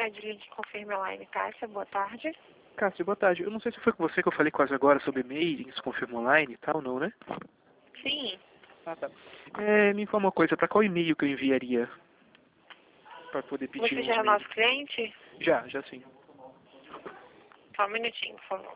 Credlink Confirme Online, Cássia, boa tarde. Cássio, boa tarde. Eu não sei se foi com você que eu falei quase agora sobre mailings, Confirma Online e tal, não, né? Sim, Ah, tá. Me informa uma coisa, para qual e-mail que eu enviaria para poder pedir você uns já é mails? nosso cliente? Já sim. Só um minutinho, por favor.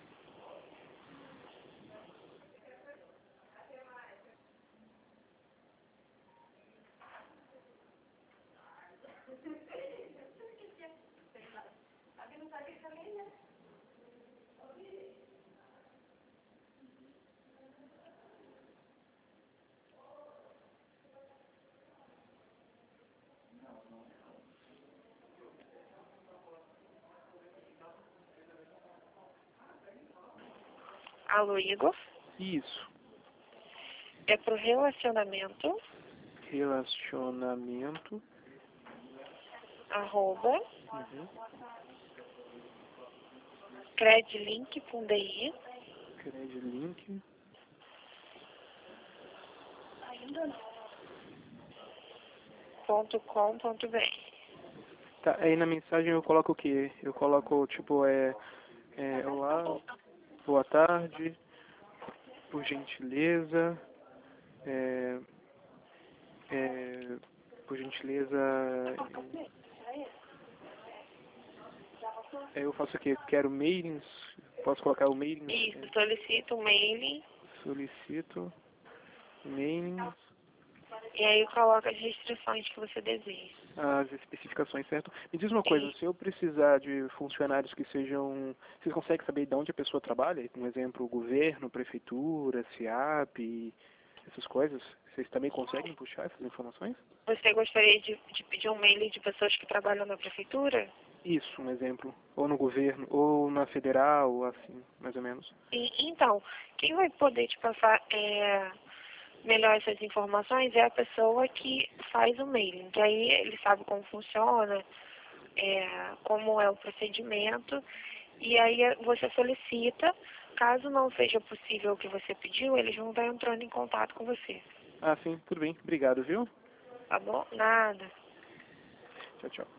Alô, Igor. Isso. É pro relacionamento, Relacionamento. arroba, Uhum. credlink.di. Credlink. .com.br. Tá, aí na mensagem eu coloco o quê? Eu coloco, tipo, olá, boa tarde, por gentileza, é, por gentileza, eu faço o quê? Quero mailings, posso colocar o mailings, Isso, solicita um mailing solicito mailings, e aí coloca as restrições que você deseja. as especificações, certo? Me diz uma coisa, E se eu precisar de funcionários que sejam... Vocês conseguem saber de onde a pessoa trabalha? Um exemplo, governo, prefeitura, SEAP, essas coisas? Vocês também conseguem puxar essas informações? você gostaria de pedir um mailing de pessoas que trabalham na prefeitura? Isso, um exemplo. Ou no governo, ou na federal, assim, mais ou menos. Então, quem vai poder te passar melhor essas informações é a pessoa que faz o mailing, que aí ele sabe como funciona, como é o procedimento, e aí você solicita, caso não seja possível o que você pediu, eles vão estar entrando em contato com você, Ah, sim, tudo bem. Obrigado, viu? tá bom? Nada. Tchau, tchau.